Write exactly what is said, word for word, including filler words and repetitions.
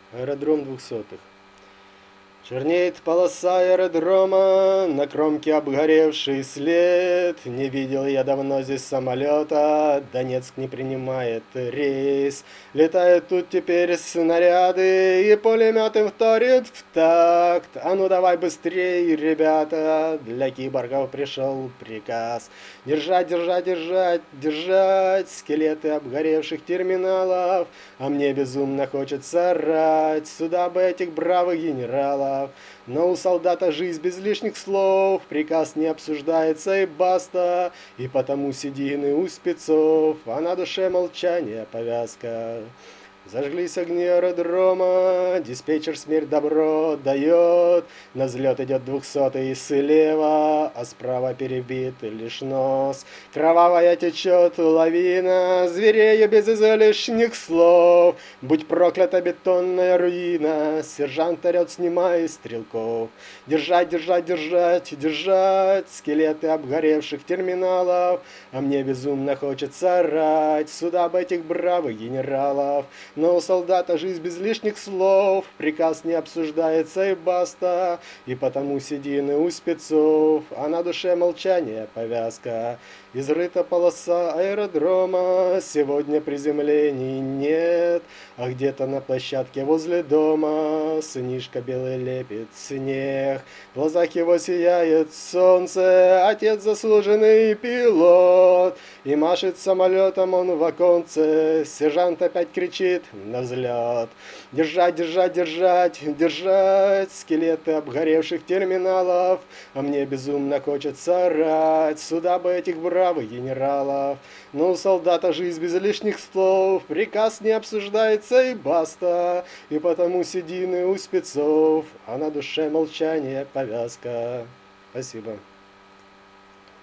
Аэродром двухсотых. Чернеет полоса аэродрома, на кромке обгоревший след. Не видел я давно здесь самолета, Донецк не принимает рейс. Летают тут теперь снаряды, и пулеметы вторят в такт. А ну давай быстрей, ребята, для киборгов пришел приказ. Держать, держать, держать, держать скелеты обгоревших терминалов. А мне безумно хочется орать, сюда бы этих бравых генералов. Но у солдата жизнь без лишних слов, приказ не обсуждается и баста. И потому седины у спецов, а на душе молчание повязка. Зажглись огни аэродрома, диспетчер смерть добро дает. На взлет идет двухсотый слева, а справа перебит лишь нос. Кровавая течет лавина, зверею без излишних слов. Будь проклята бетонная руина, сержант орет, снимая стрелков. Держать, держать, держать, держать скелеты обгоревших терминалов. А мне безумно хочется орать, сюда бы этих бравых генералов. Но у солдата жизнь без лишних слов, приказ не обсуждается и баста. И потому седины у спецов, а на душе молчание повязка. Изрыта полоса аэродрома, сегодня приземлений нет. А где-то на площадке возле дома сынишка белый лепит снег. В глазах его сияет солнце, отец заслуженный пилот. И машет самолетом он в оконце, сержант опять кричит на взлет. Держать, держать, держать, держать скелеты обгоревших терминалов. А мне безумно хочется орать, сюда бы этих бравых генералов. Но у солдата жизнь без лишних слов, приказ не обсуждается и баста. И потому седины у спецов, а на душе молчание повязка. Спасибо.